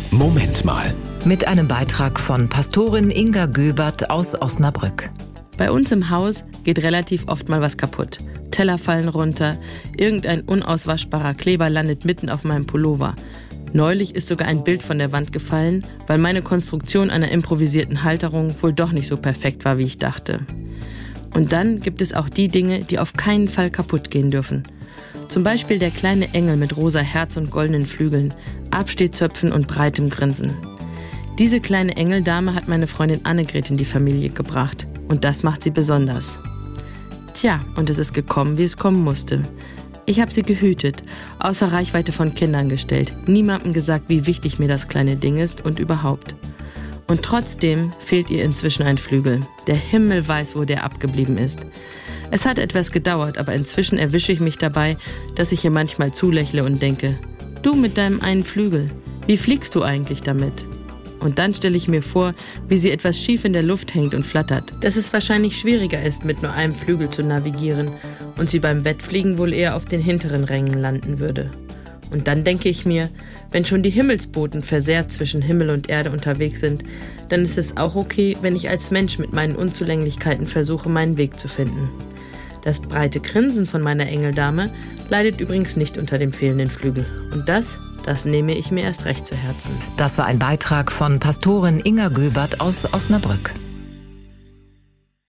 Moment mal. Mit einem Beitrag von Pastorin Inga Göbert aus Osnabrück. Bei uns im Haus geht relativ oft mal was kaputt. Teller fallen runter, irgendein unauswaschbarer Kleber landet mitten auf meinem Pullover. Neulich ist sogar ein Bild von der Wand gefallen, weil meine Konstruktion einer improvisierten Halterung wohl doch nicht so perfekt war, wie ich dachte. Und dann gibt es auch die Dinge, die auf keinen Fall kaputt gehen dürfen. Zum Beispiel der kleine Engel mit rosa Herz und goldenen Flügeln, Abstehzöpfen und breitem Grinsen. Diese kleine Engeldame hat meine Freundin Annegret in die Familie gebracht. Und das macht sie besonders. Tja, und es ist gekommen, wie es kommen musste. Ich habe sie gehütet, außer Reichweite von Kindern gestellt, niemandem gesagt, wie wichtig mir das kleine Ding ist und überhaupt. Und trotzdem fehlt ihr inzwischen ein Flügel. Der Himmel weiß, wo der abgeblieben ist. Es hat etwas gedauert, aber inzwischen erwische ich mich dabei, dass ich ihr manchmal zulächle und denke, du mit deinem einen Flügel, wie fliegst du eigentlich damit? Und dann stelle ich mir vor, wie sie etwas schief in der Luft hängt und flattert, dass es wahrscheinlich schwieriger ist, mit nur einem Flügel zu navigieren und sie beim Wettfliegen wohl eher auf den hinteren Rängen landen würde. Und dann denke ich mir, wenn schon die Himmelsboten versehrt zwischen Himmel und Erde unterwegs sind, dann ist es auch okay, wenn ich als Mensch mit meinen Unzulänglichkeiten versuche, meinen Weg zu finden. Das breite Grinsen von meiner Engeldame leidet übrigens nicht unter dem fehlenden Flügel. Und das nehme ich mir erst recht zu Herzen. Das war ein Beitrag von Pastorin Inga Göbert aus Osnabrück.